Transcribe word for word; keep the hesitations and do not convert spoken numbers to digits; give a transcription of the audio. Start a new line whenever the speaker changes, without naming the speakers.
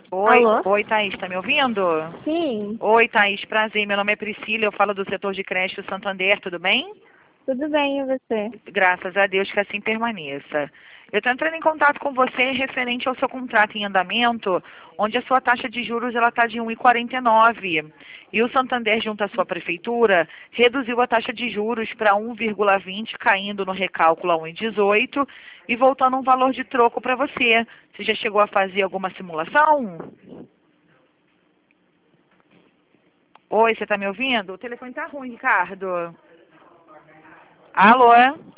Oi,
Alô?
oi, Thaís, tá me ouvindo?
Sim,
Oi, Thaís, prazer. Meu nome é Priscila, eu falo do setor de crédito Santander, tudo bem?
tudo bem, e você?
Graças a Deus que assim permaneça. Eu estou entrando em contato com você referente ao seu contrato em andamento, onde a sua taxa de juros ela está de um vírgula quarenta e nove. E o Santander, junto à sua prefeitura, reduziu a taxa de juros para um vírgula vinte, caindo no recálculo a um vírgula dezoito e voltando um valor de troco para você. Você já chegou a fazer alguma simulação? Oi, você está me ouvindo? O telefone está ruim, Ricardo. Alô?